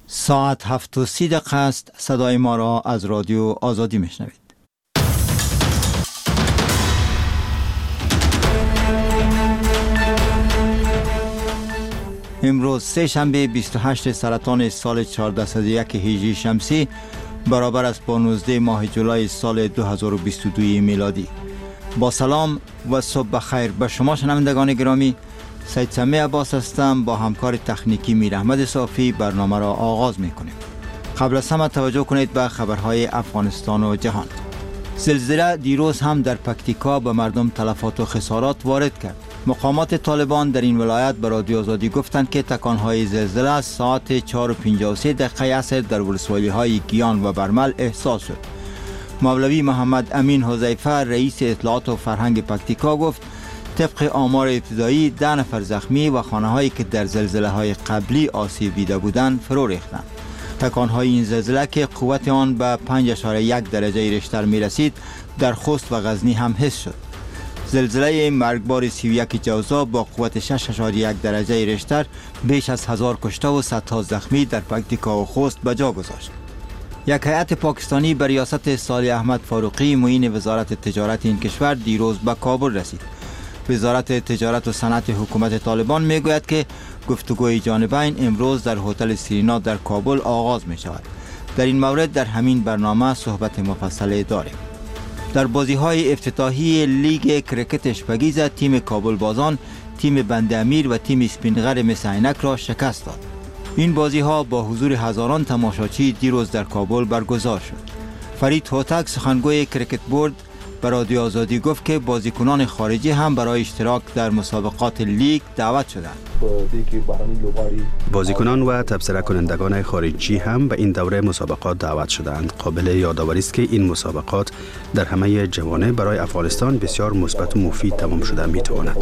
ساعت 7:30 است. صدای ما را از رادیو آزادی میشنوید. امروز سه شنبه 28 سرطان سال 1401 هجری شمسی برابر است با 19 ماه جولای سال 2022 میلادی. با سلام و صبح بخیر به شما شنوندگان گرامی. سید سمی عباس هستم. با همکار تکنیکی میر احمد صافی برنامه را آغاز میکنیم. قبل از همه توجه کنید به خبرهای افغانستان و جهان. زلزله دیروز هم در پکتیکا به مردم تلفات و خسارات وارد کرد. مقامات طالبان در این ولایت به رادیو آزادی گفتند که تکانهای زلزله ساعت 4:53 عصر در ولسوالی‌های گیان و برمل احساس شد. مولوی محمد امین حذیفه رئیس اطلاعات و فرهنگ پکتیکا گفت طبق آمار ابتدایی 10 نفر زخمی و خانه‌هایی که در زلزله‌های قبلی آسیب دیده بودند فرو ریختند. تکانهای این زلزله که قوت آن به 5.1 درجه ریشتر می رسید در خوست و غزنی هم حس شد. زلزله مرگبار 31 جوزا با قوت 6.1 درجه ریشتر بیش از 1000 کشته و صدها زخمی در پکتیکا و خوست به جا گذاشت. یک هیئت پاکستانی به ریاست صالح احمد فاروقی معین وزارت تجارت این کشور دیروز به کابل رسید. وزارت تجارت و صنعت حکومت طالبان می گوید که گفتگوی جانبین امروز در هتل سیرینا در کابل آغاز می شود. در این مورد در همین برنامه صحبت مفصل داریم. در بازی‌های افتتاحی لیگ کرکت اشپگیز تیم کابل بازان تیم بند امیر و تیم اسپینغر مس عینک را شکست داد. این بازی‌ها با حضور هزاران تماشاچی دیروز در کابل برگزار شد. فرید هوتک سخنگوی کرکت بورد به رادیو آزادی گفت که بازیکنان خارجی هم برای اشتراک در مسابقات لیگ دعوت شدند. بازیکنان و تبصره کنندگان خارجی هم به این دوره مسابقات دعوت شدند. قابل یادآوری است که این مسابقات در همه جوانب برای افغانستان بسیار مثبت و مفید تمام شده میتواند.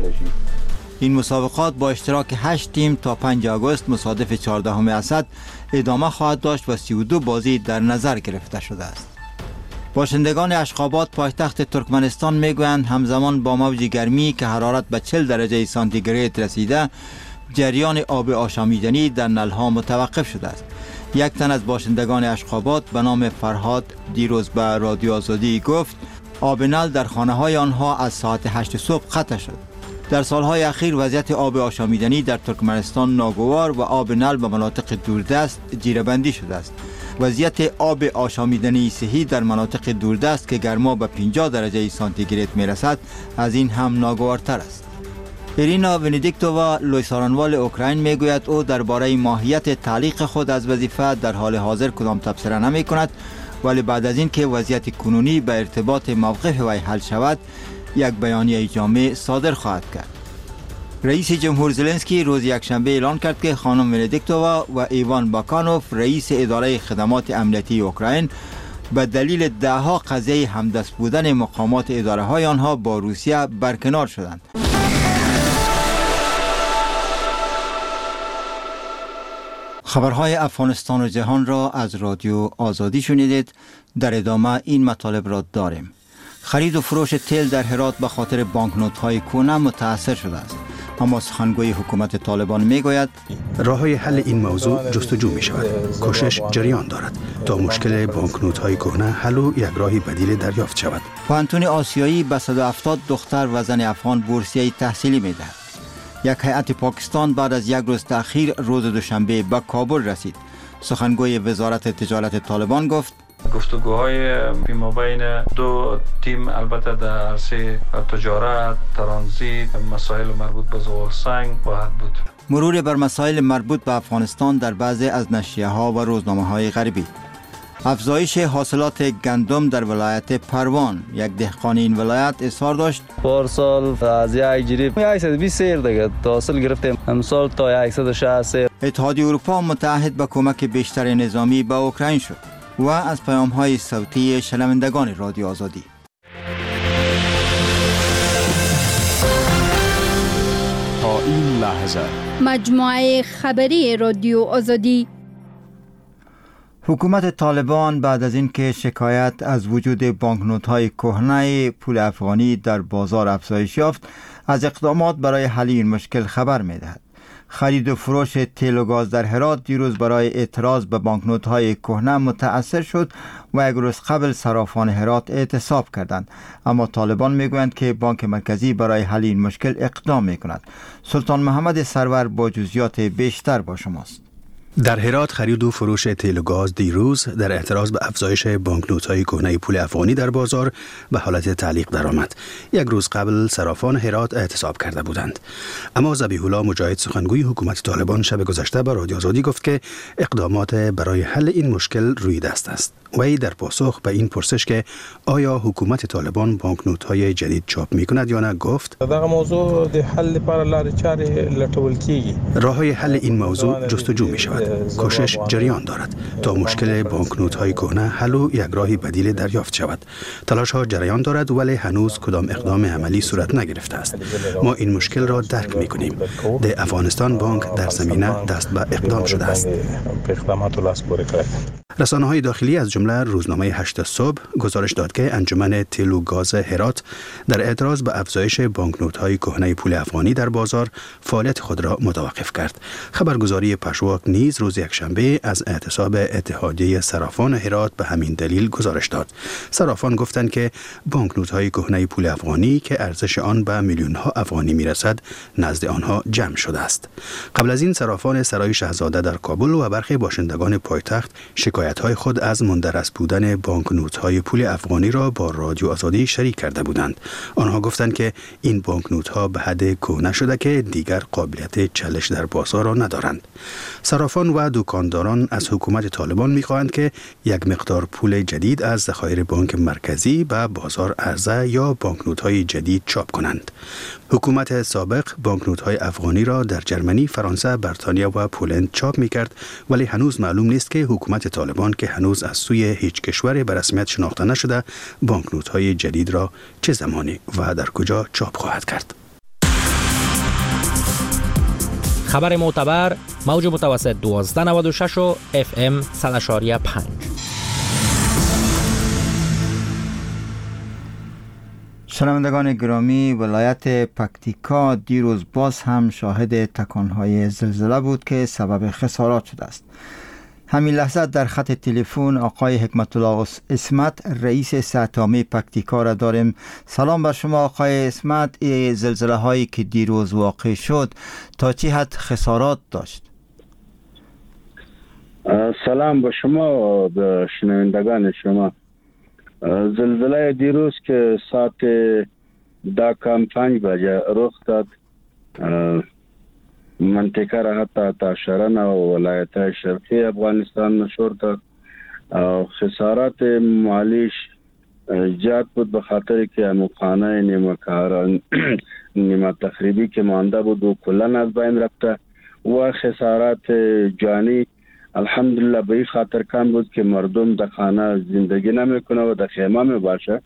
این مسابقات با اشتراک 8 تیم تا 5 آگوست مصادف 14 اسد ادامه خواهد داشت و 32 بازی در نظر گرفته شده است. باشندگان اشخاباد پایتخت ترکمنستان میگویند همزمان با موج گرمی که حرارت به 40 درجه سانتیگراد رسیده جریان آب آشامیدنی در نلها متوقف شده است. یک تن از باشندگان اشخاباد به نام فرهاد دیروز به رادیو آزادی گفت آب نل در خانه های آنها از ساعت 8 صبح قطع شد. در سالهای اخیر وضعیت آب آشامیدنی در ترکمنستان ناگوار و آب نل به مناطق دوردست جیره‌بندی شده است. وضعیت آب آشامیدنی صحی در مناطق دوردست که گرما به 50 درجه سانتیگراد می رسد از این هم ناگوارتر است. ایرینا ونیدیکتووا لویسارانوال اوکراین می گوید او درباره ماهیت تعلیق خود از وظیفه در حال حاضر کدام تبصره نمی کند، ولی بعد از این که وضعیت کنونی به ارتباط موقف وی حل شود یک بیانیه جامع صادر خواهد کرد. رئیس جمهور زلنسکی روز یکشنبه اعلان کرد که خانم ونیدیکتووا و ایوان باکانوف رئیس اداره خدمات امنیتی اوکراین به دلیل دهها قضیه همدست بودن مقامات اداره های آنها با روسیه برکنار شدند. خبرهای افغانستان و جهان را از رادیو آزادی شنیدید. در ادامه این مطالب را داریم. خرید و فروش تیل در هرات به خاطر بانکنوت‌های کهنه متاثر شده است. اما سخنگوی حکومت طالبان میگوید راه‌های حل این موضوع جستجو می شود. کوشش جریان دارد تا مشکل بانکنوت‌های کهنه حل و یک راه بدیل دریافت شود. پانتون آسیایی به 170 دختر و زن افغان بورسیه تحصیلی میدهد. یک هیئت پاکستان بعد از یک روز تأخیر روز دوشنبه به کابل رسید. سخنگوی وزارت تجارت طالبان گفت گفتگوهای مابین دو تیم البته در عرصه تجارت، ترانزیت، مسائل مربوط به زغال سنگ خواهد بود. مرور بر مسائل مربوط به افغانستان در بعضی از نشریه‌ها و روزنامه‌های غربی. افزایش حاصلات گندم در ولایت پروان. یک دهقان این ولایت اظهار داشت پارسال از یک جریب 120 سیر دیگه حاصل گرفتیم، امسال تا 160 سیر. اتحادیه اروپا متعهد به کمک بیشتر نظامی به اوکراین شد. و از پیام‌های صوتی شنوندگان رادیو آزادی. تا این لحظه مجموعه خبری رادیو آزادی. حکومت طالبان بعد از اینکه شکایت از وجود بانکنوت‌های کهنه پول افغانی در بازار افزایش یافت، از اقدامات برای حل این مشکل خبر می‌دهد. خرید و فروش تیل و گاز در هرات دیروز برای اعتراض به بانکنوت‌های کهنه متأثر شد و یک روز قبل صرافان هرات اعتصاب کردند، اما طالبان میگویند که بانک مرکزی برای حل این مشکل اقدام میکند. سلطان محمد سرور با جزئیات بیشتر با شماست. در هرات خرید و فروش تیل و گاز دیروز در اعتراض به افزایش بانکنوت‌های کهنه پول افغانی در بازار به حالت تعلیق درآمد. یک روز قبل صرافان هرات اعتصاب کرده بودند. اما ذبیح الله مجاهد سخنگوی حکومت طالبان شب گذشته به رادیو آزادی گفت که اقدامات برای حل این مشکل روی دست است. وی در پاسخ به این پرسش که آیا حکومت طالبان بانکنوت‌های جدید چاپ می‌کند یا نه گفت: دغه موضوع د حل لپاره لارې چارې لټول کیږي. راه‌های حل این موضوع جستجو می‌شود. کوشش جریان دارد تا مشکل بانکنوت‌های کهنه حل و یک راه بدیل دریافت شود. تلاش‌ها جریان دارد ولی هنوز کدام اقدام عملی صورت نگرفته است. ما این مشکل را درک می‌کنیم. د افغانستان بانک در زمینه دست به اقدام شده است. رسانه‌های داخلی از جمله روزنامه 8 صبح گزارش داد که انجمن تیل و گاز هرات در اعتراض به افزایش بانکنوت‌های کهنه پول افغانی در بازار فعالیت خود را متوقف کرد. خبرگزاری پشواک نیز روز یکشنبه از اعتصاب اتحادیه صرافان هرات به همین دلیل گزارش داد. صرافان گفتند که بانکنوت‌های کهنه پول افغانی که ارزش آن به میلیون‌ها افغانی میرسد نزد آنها جمع شده است. قبل از این صرافان سرای شاهزاده در کابل و برخی باشندگان پایتخت شکایت‌های خود از مندرس بودن بانکنوت‌های پول افغانی را با رادیو آزادی شریک کرده بودند. آنها گفتند که این بانکنوت‌ها به حد کهنه شده که دیگر قابلیت چالش در بازار را ندارند. صرافان و دکانداران از حکومت طالبان می‌خواهند که یک مقدار پول جدید از ذخایر بانک مرکزی به بازار عرضه یا بانکنوت‌های جدید چاپ کنند. حکومت سابق بانکنوت‌های افغانی را در جرمنی، فرانسه، بریتانیا و پولند چاپ می‌کرد، ولی هنوز معلوم نیست که حکومت طالبان که هنوز از سوی هیچ کشور به رسمیت شناخته نشده بانکنوت‌های جدید را چه زمانی و در کجا چاپ خواهد کرد. خبر معتبر موج متوسط 1296 و FM 100.5. شنوندگان گرامی، ولایت پکتیکا دیروز باز هم شاهد تکانهای زلزله بود که سبب خسارات شده است. همین لحظه در خط تلفن آقای حکمت الله اسمت رئیس صحت عامه پکتیکا را داریم. سلام بر شما آقای اسمت. این زلزله هایی که دیروز واقع شد تا چه حد خسارات داشت؟ سلام به شما و به شنوندگان شما. زلزله دیروز که ساعت 10:05 بجه رخ داد، منطقه را حتی تا شرن و ولایت شرقی افغانستان مشهور داد. خسارات مالیش زیاد بود به خاطر که مخانه نیمه تخریبی که مانده بود و کلا از بین رفته و خسارات جانی الحمدلله به این خاطر کم بود که مردم در خانه زندگی نمیکنه و در خیمه می باشه.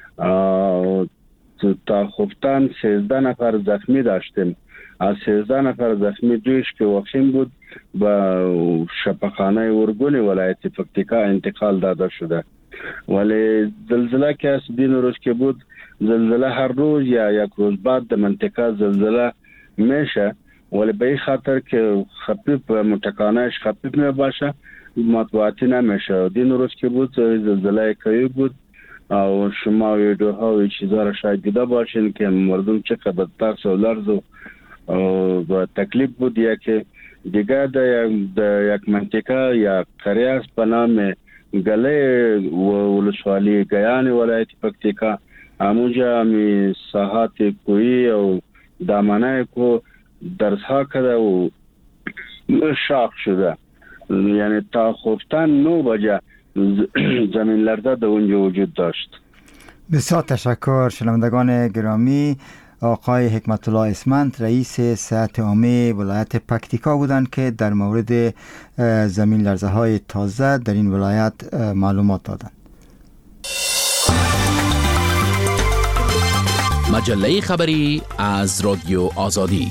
تا خفتن 13 نفر زخمی داشتیم. از 13 نفر زخمی دویش که وخیم بود به شفاخانه ارگون ولایت پکتیکا انتقال داده شده. ولی زلزله که از دین روز که بود، زلزله هر روز یا یک روز بعد در منطقه زلزله میشه، ولی به این خاطر که خفیف متکانهش خفیف می باشه مطبوعاتی نمیشه. دین روز که بود زلزله قوی بود و شما ویدیوها و چیزا را شاید دیده باشین که مردم چقدر به ترس و لرز و تکلیف بود. یا که دیگه در یک منطقه یا قریه است به نام گله ولسوالی گیان ولایت پکتیکا، همونجا همی ساحات کویی و دامنه کو درسها کرده و شاق شده. یعنی تا خفتن 9 بجه زمین لرزه در اونجا وجود داشت. بسیار تشکر. شنوندگان گرامی، آقای حکمت الله اسمت رئیس صحت عامه ولایت پکتیکا بودند که در مورد زمین لرزه های تازه در این ولایت معلومات دادند. مجله خبری از رادیو آزادی.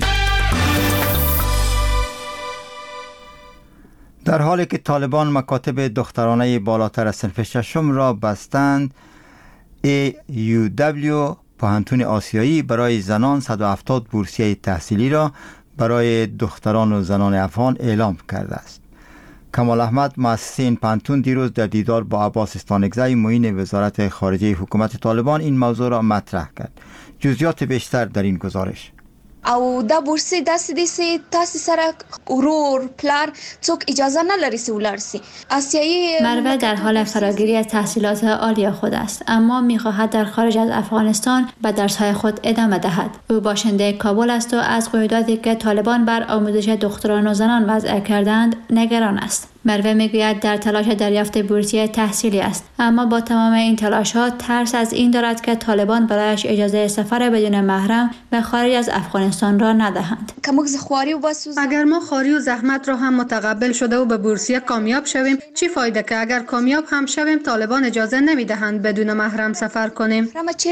در حالی که طالبان مکاتب دخترانه بالاتر از صنف ششم را بستند، AUW پوهنتون آسیایی برای زنان 170 بورسیه تحصیلی را برای دختران و زنان افغان اعلام کرده است. کمال احمد مؤسس این پانتون دیروز در دیدار با عباس استانکزی معین وزارت خارجه حکومت طالبان این موضوع را مطرح کرد. جزئیات بیشتر در این گزارش. او دا بورسي داسې دي چې تاسو سره ورور پلار څوک اجازه نه لري چې ولرسي. آسیایی مروه در حال فراگیری از تحصیلات عالی خود است، اما می‌خواهد در خارج از افغانستان به درس‌های خود ادامه دهد. او باشنده کابل است و از قیوداتی که طالبان بر آموزش دختران و زنان وضع کردند نگران است. مروه میگوید در تلاش دریافت بورسیه تحصیلی است، اما با تمام این تلاش‌ها ترس از این دارد که طالبان برایش اجازه سفر بدون محرم به خارج از افغانستان را ندهند. اگر ما خواری و زحمت را هم متقبل شده و به بورسیه کامیاب شویم، چی فایده که اگر کامیاب هم شویم طالبان اجازه نمیدهند بدون محرم سفر کنیم؟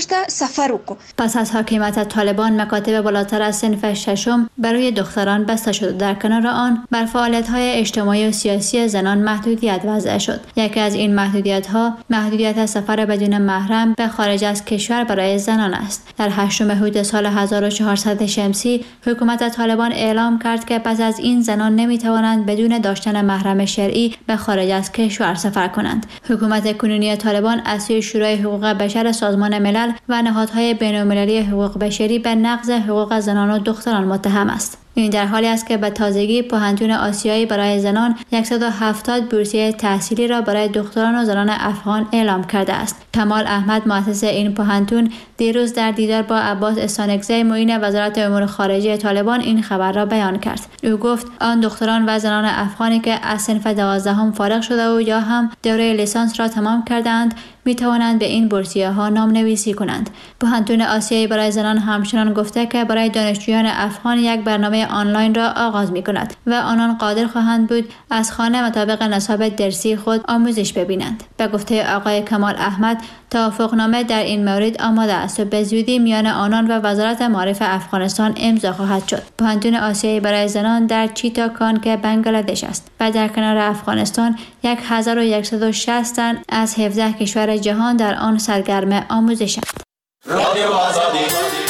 پس از حاکمیت طالبان مکاتب بالاتر از صنف ششم برای دختران بسته شد. در کنار آن بر فعالیت‌های اجتماعی و سیاسی زنان محدودیت وضع شد. یکی از این محدودیت‌ها محدودیت سفر بدون محرم به خارج از کشور برای زنان است. در 8 مهر سال 1400 شمسی حکومت طالبان اعلام کرد که پس از این زنان نمی‌توانند بدون داشتن محرم شرعی به خارج از کشور سفر کنند. حکومت کنونی طالبان از سوی شورای حقوق بشر سازمان ملل و نهادهای بین‌المللی حقوق بشری به نقض حقوق زنان و دختران متهم است. این در حالی است که به تازگی پوهنتون آسیایی برای زنان 170 بورسیه تحصیلی را برای دختران و زنان افغان اعلام کرده است. کمال احمد مؤسس این پوهنتون دیروز در دیدار با عباس استانکزی معین وزارت امور خارجه طالبان این خبر را بیان کرد. او گفت آن دختران و زنان افغانی که از صنف 12 فارغ شده و یا هم دوره لیسانس را تمام کردند می توانند به این بورسیه ها نام نویسی کنند. پوهنتون آسیایی برای زنان همچنان گفته که برای دانشجویان افغان یک برنامه آنلاین را آغاز می کند و آنان قادر خواهند بود از خانه مطابق نصاب درسی خود آموزش ببینند. به گفته آقای کمال احمد توافقنامه در این مورد آماده است و به زودی میان آنان و وزارت معارف افغانستان امضا خواهد شد. پوهنتون آسیایی برای زنان در چیتاکان که بنگلادش است و در کنار افغانستان 1160 تن از 17 کشور جهان در آن سرگرم آموزش است. رادیو آزادی.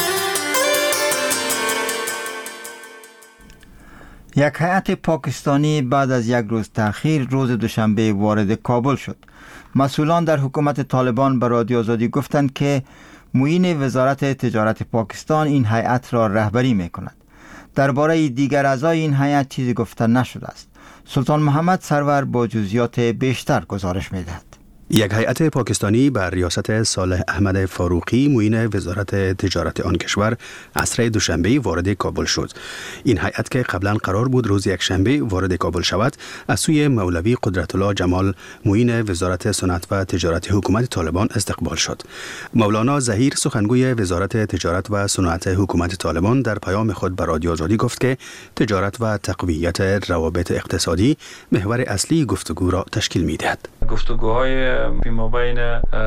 یک هیئت پاکستانی بعد از یک روز تأخیر روز دوشنبه وارد کابل شد. مسئولان در حکومت طالبان به رادیو آزادی گفتند که معین وزارت تجارت پاکستان این هیئت را رهبری می‌کند. درباره دیگر اعضای این هیئت چیزی گفته نشده است. سلطان محمد سرور با جزئیات بیشتر گزارش می‌دهد. یک هیئت پاکستانی بر ریاست صالح احمد فاروقی معین وزارت تجارت آن کشور عصر دوشنبه وارد کابل شد. این هیئت که قبلا قرار بود روز یکشنبه وارد کابل شود، از سوی مولوی قدرت الله جمال معین وزارت صنعت و تجارت حکومت طالبان استقبال شد. مولانا ظهیر سخنگوی وزارت تجارت و صنعت حکومت طالبان در پیام خود به رادیو آزادی گفت که تجارت و تقویت روابط اقتصادی محور اصلی گفتگو را تشکیل می‌دهد. گفتگوهای ما بین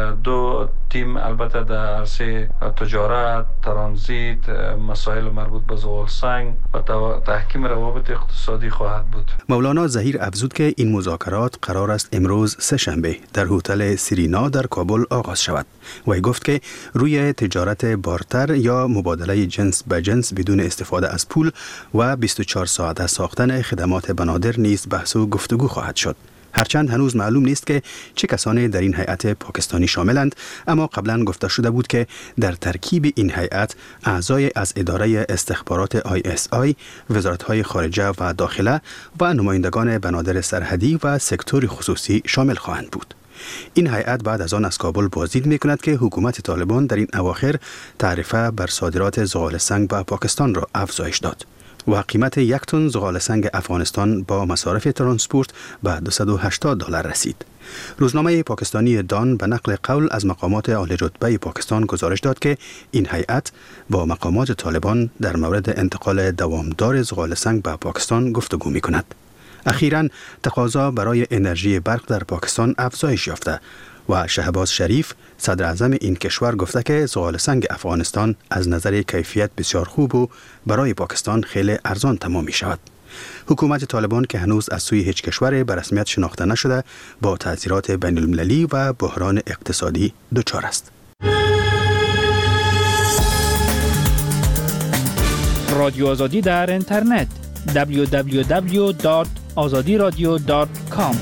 دو تیم البته در عرصه تجارت، ترانزیت، مسائل مربوط به زغال سنگ و تحکیم روابط اقتصادی خواهد بود. مولانا ظهیر افزود که این مذاکرات قرار است امروز سه شنبه در هتل سیرینا در کابل آغاز شود. و گفت که روی تجارت بارتر یا مبادله جنس به جنس بدون استفاده از پول و 24 ساعته ساختن خدمات بنادر نیز بحث و گفتگو خواهد شد. هرچند هنوز معلوم نیست که چه کسانی در این هیئت پاکستانی شاملند، اما قبلا گفته شده بود که در ترکیب این هیئت اعضای از اداره استخبارات ISI، وزارت‌های خارجه و داخله و نمایندگان بنادر سرحدی و سکتور خصوصی شامل خواهند بود. این هیئت بعد از آن از کابل بازدید می‌کند که حکومت طالبان در این اواخر تعرفه بر صادرات زغال سنگ به پاکستان را افزایش داد و قیمت 1 تن زغال سنگ افغانستان با مصارف ترانسپورت به $280 رسید. روزنامه پاکستانی دان به نقل قول از مقامات عالی رتبه پاکستان گزارش داد که این هیئت با مقامات طالبان در مورد انتقال دوامدار زغال سنگ به پاکستان گفتگو می‌کند. اخیراً تقاضا برای انرژی برق در پاکستان افزایش یافته و شهباز شریف صدر اعظم این کشور گفته که زغال سنگ افغانستان از نظر کیفیت بسیار خوب و برای پاکستان خیلی ارزان تمام می شود. حکومت طالبان که هنوز از سوی هیچ کشور به رسمیت شناخته نشده با تعذیرات بین المللی و بحران اقتصادی دچار است. رادیو آزادی در اینترنت www.azadiradio.com.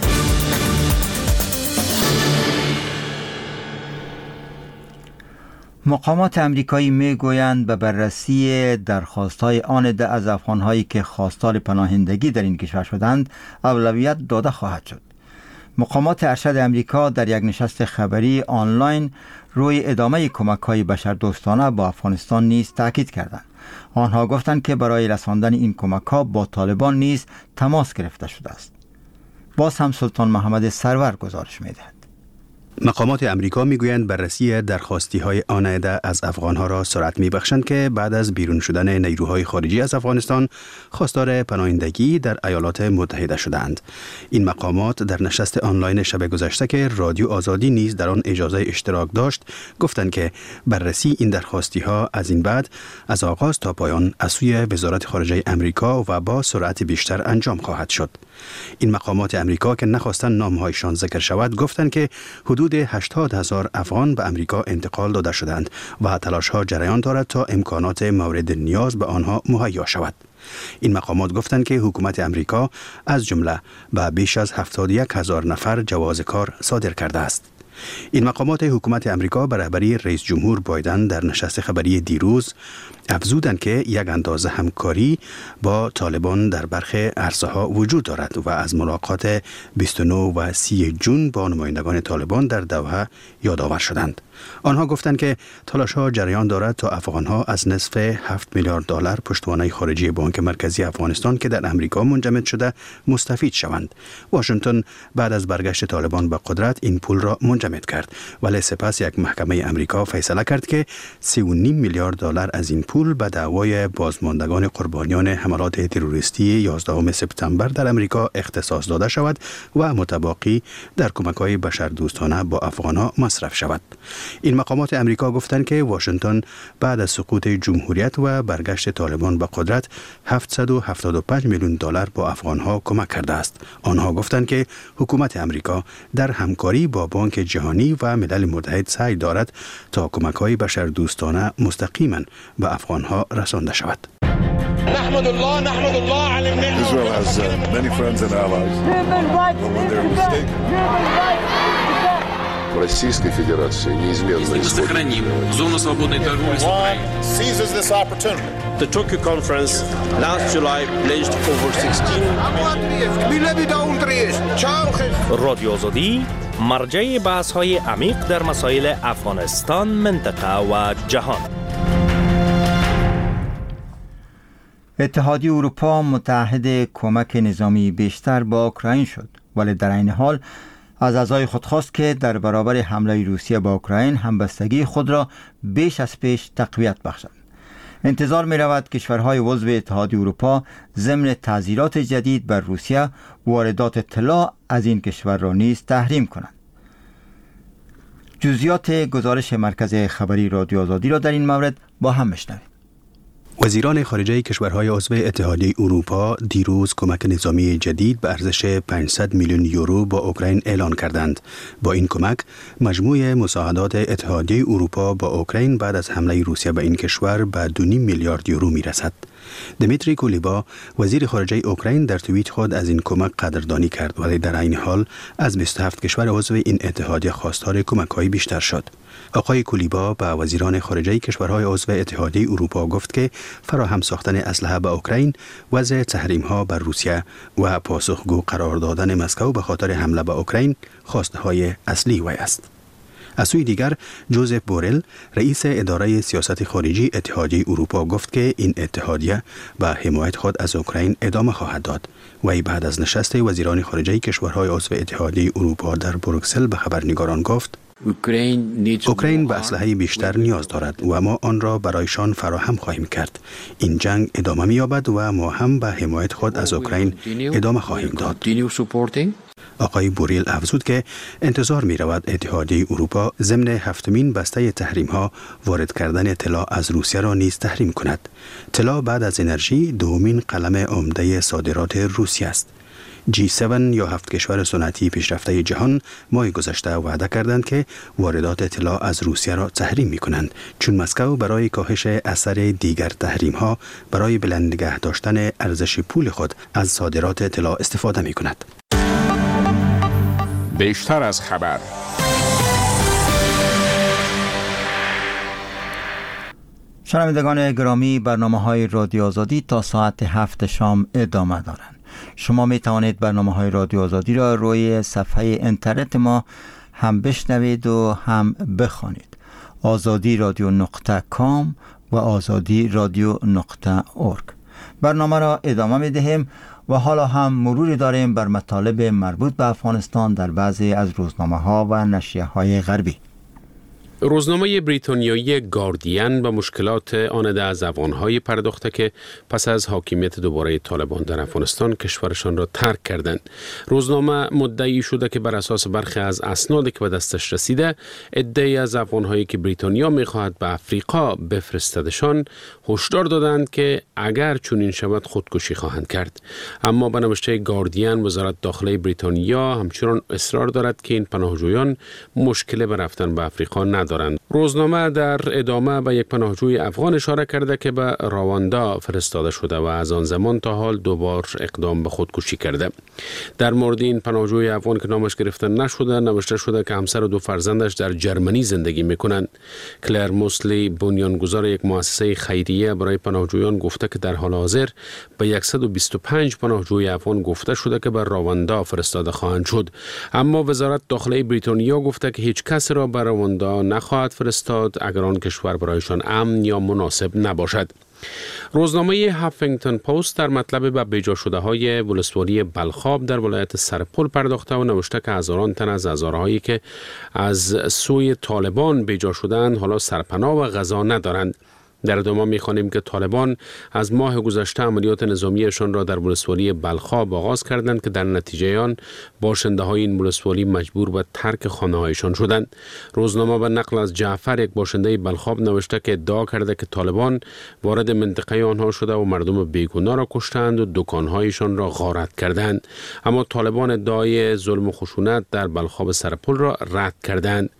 مقامات امریکایی میگویند به بررسی درخواست‌های آن از افغان‌هایی که خواستار پناهندگی در این کشور شدند اولویت داده خواهد شد. مقامات ارشد امریکا در یک نشست خبری آنلاین روی ادامه کمک‌های بشردوستانه با افغانستان نیز تاکید کردند. آنها گفتند که برای رساندن این کمک‌ها با طالبان نیز تماس گرفته شده است. باز هم سلطان محمد سرور گزارش می‌دهد. مقامات امریکا میگویند بررسی درخواستی‌های آنایده از افغان‌ها را سرعت می‌بخشند که بعد از بیرون شدن نیروهای خارجی از افغانستان خواستار پناهندگی در ایالات متحده شدند. این مقامات در نشست آنلاین شب گذشته که رادیو آزادی نیز در آن اجازه اشتراک داشت گفتند که بررسی این درخواستی‌ها از این بعد از آغاز تا پایان از سوی وزارت خارجه امریکا و با سرعت بیشتر انجام خواهد شد. این مقامات امریکا که نخواستند نام‌هایشان ذکر شود گفتند که حدود 80,000 افغان به امریکا انتقال داده شدند و تلاش‌ها جریان دارد تا امکانات مورد نیاز به آنها مهیا شود. این مقامات گفتند که حکومت امریکا از جمله به بیش از 71,000 نفر جواز کار صادر کرده است. این مقامات حکومت امریکا به رهبری رئیس جمهور بایدن در نشست خبری دیروز افزودند که یک اندازه همکاری با طالبان در برخی عرصه‌ها وجود دارد و از ملاقات 29 و 30 جون با نمایندگان طالبان در دوحه یادآور شدند. آنها گفتند که تلاش‌ها جریان دارد تا افغان‌ها از نصف 7 میلیارد دلار پشتوانه خارجی بانک مرکزی افغانستان که در امریکا منجمد شده مستفید شوند. واشنگتن بعد از برگشت طالبان به قدرت این پول را منجمد کرد، ولی سپس یک محکمه امریکا فیصله کرد که 3.5 میلیارد دلار از این پول به دعوای بازماندگان قربانیان حملات تروریستی 11 سپتامبر در امریکا اختصاص داده شود و متباقی در کمک‌های بشردوستانه با افغان‌ها مصرف شود. این مقامات امریکا گفتند که واشنگتن بعد از سقوط جمهوریت و برگشت طالبان به قدرت 775 میلیون دلار با افغان‌ها کمک کرده است. آنها گفتند که حکومت امریکا در همکاری با بانک جهانی و ملل متحد سعی دارد تا کمک‌های بشردوستانه مستقیما به افغان‌ها رسانده شود. نحمد الله على النعمة. Israel has many friends and allies. When they're mistaken. Российской Федерации неизменно сохраним зону свободной торговли с Украиной. Seizes this opportunity. The Tokyo conference last July pledged over 16 رادیو آزادی مرجع بحث‌های عمیق در مسائل افغانستان، منطقه و جهان. اتحادیه اروپا متعهد کمک نظامی بیشتر با اوکراین شد، ولی در این حال از اعضای خود خواست که در برابر حمله روسیه با اوکراین همبستگی خود را بیش از پیش تقویت بخشند. انتظار می رود کشورهای عضو اتحادیه اروپا ضمن تعزیرات جدید بر روسیه واردات طلا از این کشور را نیز تحریم کنند. جزئیات گزارش مرکز خبری رادیو آزادی را در این مورد با هم بشنوید. وزیران خارجه کشورهای عضو اتحادیه اروپا دیروز کمک نظامی جدید به ارزش 500 میلیون یورو با اوکراین اعلان کردند. با این کمک مجموع مساعدات اتحادیه اروپا با اوکراین بعد از حمله روسیه به این کشور به 2.5 میلیارد یورو میرسد. دمیتری کولیبا وزیر خارجه اوکراین در توییت خود از این کمک قدردانی کرد، ولی در این حال از 27 کشور عضو این اتحادیه خواستار کمک‌های بیشتر شد. آقای کولیبا به وزیران خارجه کشورهای عضو اتحادیه اروپا گفت که فراهم ساختن اسلحه به اوکراین، وضع تحریم‌ها بر روسیه و پاسخگو قرار دادن مسکو به خاطر حمله به اوکراین خواستهای اصلی وی است. از سوی دیگر جوزف بورل رئیس اداره سیاست خارجی اتحادیه اروپا گفت که این اتحادیه به حمایت خود از اوکراین ادامه خواهد داد. وی بعد از نشست وزیران خارجه کشورهای عضو اتحادیه اروپا در بروکسل به خبرنگاران گفت اوکراین به اسلحه بیشتر نیاز دارد و ما آن را برایشان فراهم خواهیم کرد. این جنگ ادامه می‌یابد و ما هم به حمایت خود از اوکراین ادامه خواهیم داد. آقای بوریل افزود که انتظار می رود اتحادیه اروپا ضمن هفتمین بسته تحریم ها وارد کردن طلا از روسیه را نیز تحریم کند. طلا بعد از انرژی دومین قلم عمده صادرات روسیه است. G7 یا 7 کشور صنعتی پیشرفته جهان ماه گذشته وعده کردند که واردات طلا از روسیه را تحریم می‌کنند، چون مسکو برای کاهش اثر دیگر تحریم‌ها برای بلند نگه داشتن ارزش پول خود از صادرات طلا استفاده می‌کند. بیشتر از خبر. شنوندگان گرامی، برنامه‌های رادیو آزادی تا ساعت 7 شام ادامه دارند. شما می توانید برنامه‌های رادیو آزادی را روی صفحه اینترنت ما هم بشنوید و هم بخوانید. azadi.com و azadi.org. برنامه را ادامه می دهیم و حالا هم مروری داریم بر مطالب مربوط به افغانستان در بعضی از روزنامه‌ها و نشریه‌های غربی. روزنامه بریتانیایی گاردین به مشکلات آن از افغان‌های پرداخته که پس از حاکمیت دوباره طالبان در افغانستان کشورشان را ترک کردند. روزنامه مدعی شده که بر اساس برخی از اسنادی که به دستش رسیده، عده‌ای از افغان‌هایی که بریتانیا می‌خواهد به افریقا بفرستدشان هشدار دادند که اگر چنین شود خودکشی خواهند کرد. اما به نوشته گاردین، وزارت داخلی بریتانیا همچنان اصرار دارد که این پناهجویان مشکل به رفتن به افریقا ندارند. روزنامه در ادامه به یک پناهجوی افغان اشاره کرده که به رواندا فرستاده شده و از آن زمان تا حال دوبار اقدام به خودکشی کرده. در مورد این پناهجوی افغان که نامش گرفته نشده، نوشته شده که همسر و 2 فرزندش در جرمنی زندگی میکنند. کلر موسلی، بنیانگذار یک مؤسسه خیریه برای پناهجویان، گفته که در حال حاضر به 125 پناهجوی افغان گفته شده که به رواندا فرستاده خواهند شد. اما وزارت داخلی بریتانیا گفته که هیچ کس را به رواندا نخواهد فرستاد اگر آن کشور برایشان امن یا مناسب نباشد. روزنامه هافینگتون پست در مطلب به بیجا شده های ولسوالی بلخاب در ولایت سرپل پرداخته و نوشته که هزاران تن از هزارهایی که از سوی طالبان بیجا شدند حالا سرپناه و غذا ندارند. در ادامه می‌خوانیم که طالبان از ماه گذشته عملیات نظامیشان را در ولسوالی بلخاب آغاز کردند که در نتیجه آن باشنده‌های این ولسوالی مجبور به ترک خانه‌هایشان شدند. روزنامه به نقل از جعفر، یک باشنده بلخاب، نوشته که ادعا کرده که طالبان وارد منطقه آنها شده و مردم بیگناه را کشتند و دکان‌هایشان را غارت کردند. اما طالبان ادعای ظلم و خشونت در بلخاب سرپل را رد کردند.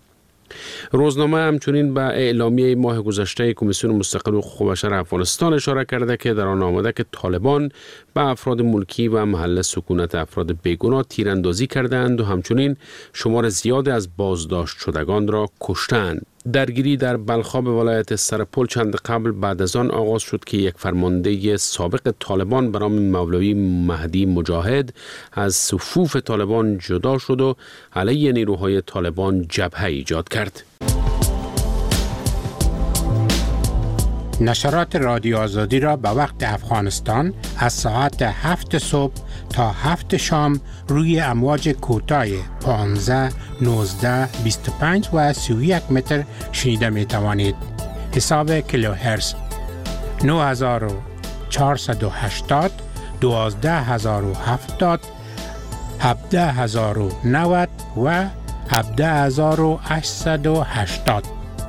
روزنامه همچنین به اعلامیه ماه گذشته کمیسیون مستقل حقوق بشر افغانستان اشاره کرده که در آن آمده که طالبان به افراد ملکی و محل سکونت افراد بیگناه تیراندازی کردند و همچنین شمار زیاد از بازداشت شدگان را کشتند. درگیری در بلخاب ولایت سرپل چند قبل بعد از آن آغاز شد که یک فرمانده سابق طالبان به نام مولوی مهدی مجاهد از صفوف طالبان جدا شد و علیه نیروهای طالبان جبهه ایجاد کرد. نشرات رادیو آزادی را به وقت افغانستان از ساعت 7 صبح تا 7 شام روی امواج کوتاه 15, 19, 25 و 31 متر شنیده می توانید. حساب کیلوهرتز 9480, 12070, 17090 و 17880.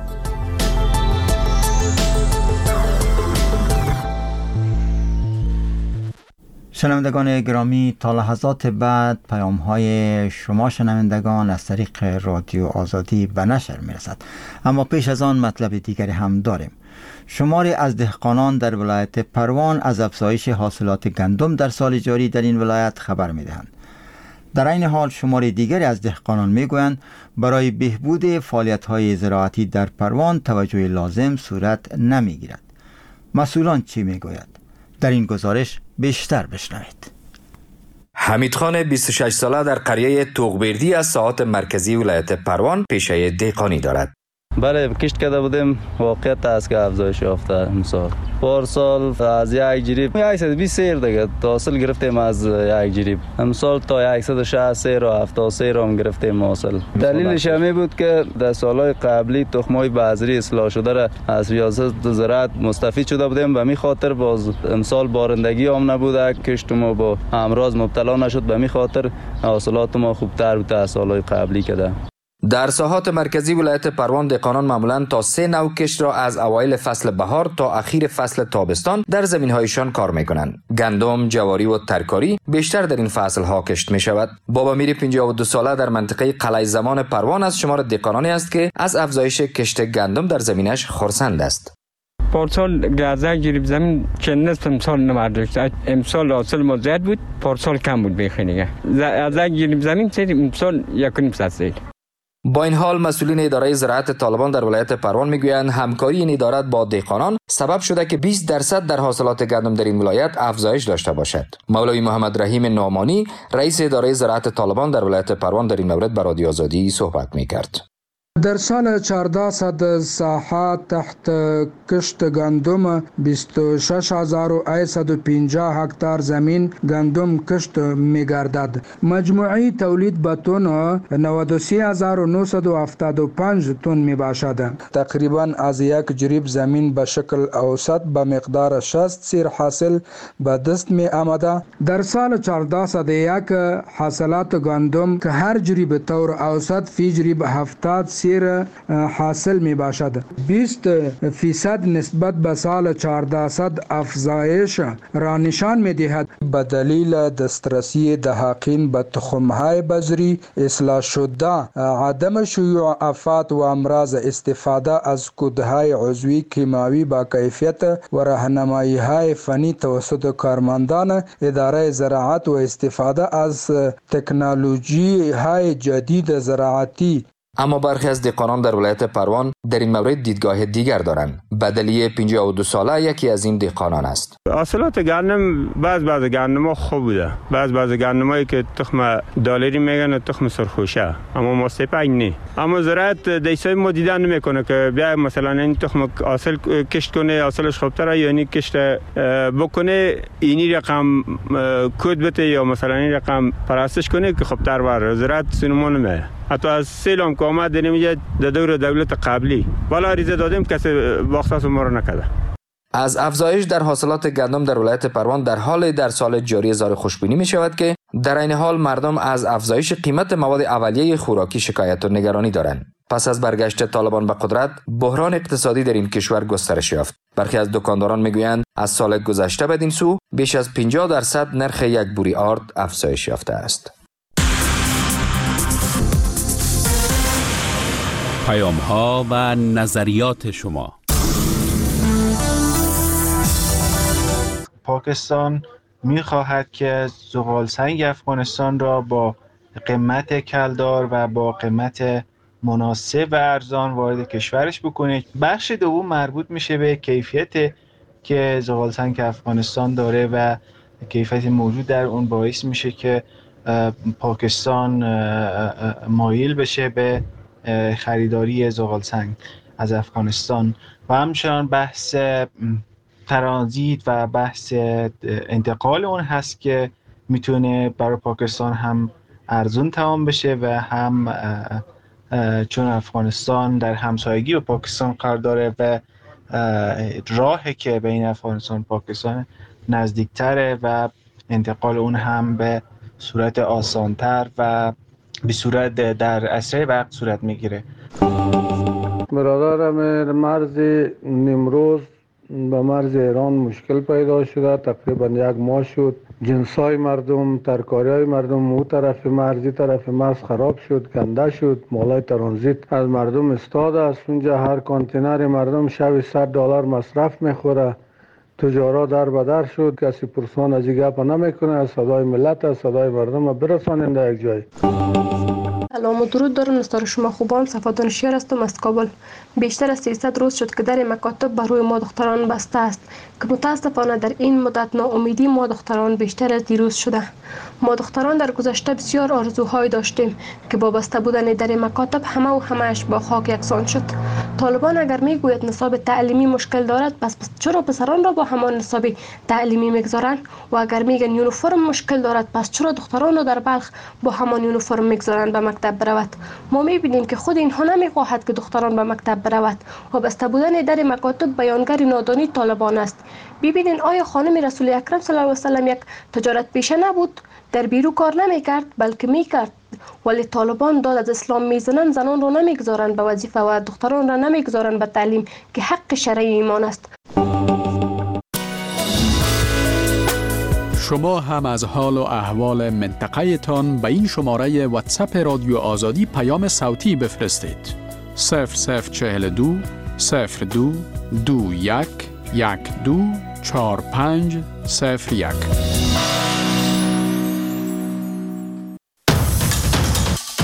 شنوندگان گرامی، تا لحظات بعد پیام‌های شما شنوندگان از طریق رادیو آزادی به نشر می‌رسد. اما پیش از آن مطلب دیگری هم داریم. شماری از دهقانان در ولایت پروان از افزایش حاصلات گندم در سال جاری در این ولایت خبر می‌دهند. در این حال شماری دیگری از دهقانان می‌گویند برای بهبود فعالیت‌های زراعتی در پروان توجه لازم صورت نمی‌گیرد. مسئولان چی می‌گویند؟ در این گزارش بیشتر بشنوید. حمید خان 26 ساله در قریه توغبردی از ساحات مرکزی ولایت پروان پیشه دهقانی دارد. بله، کشت کرده بودیم. واقعیت است که افزایش یافته امسال. پارسال از یک جریب 120 سیر دیگه حاصل گرفتیم از یک جریب. امسال تا 160 سیر و 70 سیر هم گرفتیم حاصل. دلیلش همین بود که در سالهای قبلی تخمای بذری اصلاح شده را از ریاست زراعت مستفید شده بودیم، به می خاطر باز امسال بارندگی هم نبوده، کشت ما با امراض مبتلا نشد، به می خاطر حاصلات ما خوبتر بود از سالهای قبلی کده. در ساحات مرکزی ولایت پروان دهقانان معمولاً تا 3 نوع کشت را از اوایل فصل بهار تا اخیر فصل تابستان در زمین‌هایشان کار می‌کنند. گندم، جواری و ترکاری بیشتر در این فصل‌ها کشت می‌شود. بابا میر 52 ساله در منطقه قلعه زمان پروان از شمار دهقانانی است که از افزایش کشت گندم در زمینش خرسند است. پارسال گازه گریب زمین که نصف امسال نمرداشت. امسال حاصل ما زیاد بود، پارسال کم بود بیخینیگه. از گریب زمین سری امسال 1.5 با این حال مسئولین اداره زراعت طالبان در ولایت پروان میگویند همکاری این اداره با دهقانان سبب شده که 20% در حاصلات گندم در این ولایت افزایش داشته باشد. مولوی محمد رحیم نعمانی رئیس اداره زراعت طالبان در ولایت پروان در این مورد با رادیو آزادی صحبت میکرد. در سال 1400 ساحات تحت کشت گندم 26850 هکتار زمین گندم کشت می‌گردد. مجموعی تولید به تن 93975 تن میباشد. تقریبا از یک جریب زمین به شکل اوسط به مقدار 60 سیر حاصل به دست می آمده. در سال 1401 حاصلات گندم که هر جریب طور اوسط فی جریب 70 سیر حاصل می باشد. 20% نسبت به سال 1400 افزایش را نشان می دهد. به دلیل دسترسی دهقان به تخم‌های بذری اصلاح شده، عدم شیوع آفات و امراض، استفاده از کودهای عضوی کیمیاوی با کیفیت و راهنمایی‌های فنی توسط کارمندان اداره زراعت و استفاده از تکنولوژی‌های جدید زراعتی. اما برخی از دهقانان در ولایت پروان در این مورد دیدگاه دیگر دارند. بدلی 52 ساله یکی از این دهقانان است. حاصلات گندم بعض گندم‌ها خوب بوده. بعض گندمایی که تخم دالری میگن و تخم سرخوشه، اما ما سپنگ نه. اما زراعت دیسای ما دیدن نمیکنه که بیا مثلا این تخم حاصل کشت کنه، حاصلش خوبتره، یعنی کشت بکنه اینی رقم کد بده یا مثلا این رقم پرستش کنه که خوبتر بره. زراعت سینما نمیه. حتی از سیلام که آمد نمیگه در دور دولت قبلی والا ریزه دادیم کسی باختص ما رو نکرده. از افزایش در حاصلات گندم در ولایت پروان در حال در سال جاری اظهار خوشبینی می شود که در این حال مردم از افزایش قیمت مواد اولیه خوراکی شکایت و نگرانی دارند. پس از برگشت طالبان به قدرت، بحران اقتصادی در این کشور گسترش یافت. برخی از دکانداران میگویند از سال گذشته بدین سو بیش از 50% نرخ یک بوری آرد افزایش یافته است. پیام‌ها و نظریات شما. پاکستان می‌خواهد که زغالسنگ افغانستان را با قیمت کلدار و با قیمت مناسب و ارزان وارد کشورش بکنه. بخش دوم مربوط میشه به کیفیت که زغالسنگ افغانستان داره و کیفیت موجود در اون باعث میشه که پاکستان مایل بشه به خریداری زغالسنگ از افغانستان و همچنان بحث ترانزیت و بحث انتقال اون هست که میتونه برای پاکستان هم ارزون تمام بشه و هم چون افغانستان در همسایگی با پاکستان قرار داره و راهی که بین افغانستان و پاکستان نزدیکتره و انتقال اون هم به صورت آسانتر و به صورت در اسرع وقت صورت میگیره. برادرم مرز نیمروز به مرز ایران مشکل پیدا شده، تقریبا یک ماه شد. جنسای مردم، ترکاریای مردم او طرف مرزی طرف مرز خراب شد، گنده شد. مالای ترانزیت از مردم استاد است. اونجا هر کانتینر مردم شب $100 مصرف میخوره. تجارا در بدر شد، کسی پرسان از گپ نمیکنه. صدای ملت، صدای مردم برسانند در یک جای. سلام و درود دارم نستار شما خوبان. صفا شیر هستم از کابل. بیشتر از 300 روز شد که در مکاتب بر روی ما دختران بسته است که متاسفانه در این مدت ناامیدی ما دختران بیشتر از دیروز شده. ما دختران در گذشته بسیار آرزوهای داشتیم که با بسته بودن در مکاتب همه‌اش با خاک یکسان شد. طالبان اگر میگوید نصاب تعلیمی مشکل دارد، پس چرا پسران را با همان نصاب تعلیمی میگذارند؟ و اگر میگن یونیفرم مشکل دارد، پس چرا دختران را در بلخ با همان یونیفرم میگذارند به مکتب برود؟ ما میبینیم که خود اینها نمیخواهد که دختران به مکتب برود و بسته بودن در مکاتب بیانگر نادانی طالبان است. ببینید آیا خانم رسول اکرم صلی الله علیه و سلم یک تجارت پیشه نبود؟ در بیرو کار نمیکرد بلکه میکرد. ولی طالبان داد از اسلام میزنند، زنان را نمیگذارند به وظیفه و دختران را نمیگذارند به تعلیم که حق شرعی ایمان است. شما هم از حال و احوال منطقه تان به این شماره واتساپ رادیو آزادی پیام صوتی بفرستید. 0042 02 21 12 45 01.